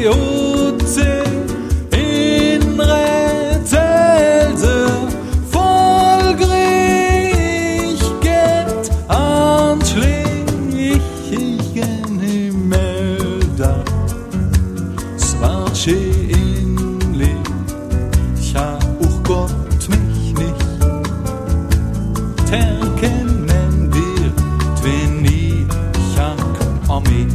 ute in rätelse folgrichkeit anschlichen Himmelda Svartsche inli ja auch Gott mich nicht terkennen wir wenn ich jak am mich